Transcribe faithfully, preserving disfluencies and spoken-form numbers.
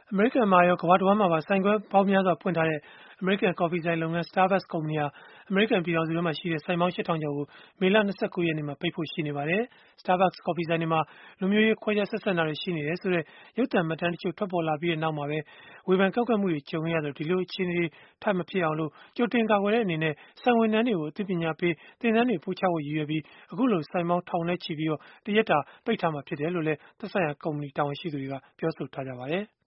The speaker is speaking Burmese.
အမေရိကန်မှာရော ကမ္ဘာတဝန်းမှာပါ ဆိုင်ခွဲပေါင်းများစွာ ဖွင့်ထားတဲ့ အမေရိကန် ကော်ဖီဆိုင်လုပ်ငန်း Starbucks ကုမ္ပဏီဟာ အမေရိကန် ပြည်ထောင်စုမှာရှိတဲ့ ဆိုင်ပေါင်း ရှစ်ထောင်ကျော်ကို မေလ ၂၉ ရက်နေ့မှာ ပိတ်ဖို့ရှိနေပါတယ်။ Starbucks ကော်ဖီဆိုင်တွေမှာ လူမျိုးရေးခွဲခြားဆက်ဆံတာတွေ ရှိနေတယ်ဆိုတဲ့ ရုပ်သံမှတ်တမ်းတချို့ ထွက်ပေါ်လာပြီးနောက်မှာပဲ ဝေဖန်ကန့်ကွက်မှုတွေ ကြုံခဲ့ရသလို ဒီလိုအခြေအနေတွေ ထပ်မဖြစ်အောင် ကြိုတင်ကာကွယ်တဲ့ အနေနဲ့ ဆိုင်ဝန်ထမ်းတွေကို အသိပညာပေး သင်တန်းတွေ ပို့ချဖို့ ရည်ရွယ်ပြီး အခုလို ဆိုင်ပေါင်းထောင်နဲ့ချီ တရက်တာ ပိတ်ထားမှာ ဖြစ်တယ်လို့လည်း သက်ဆိုင်ရာ ကုမ္ပဏီ တာဝန်ရှိသူတွေက ပြောဆိုထားကြပါတယ်။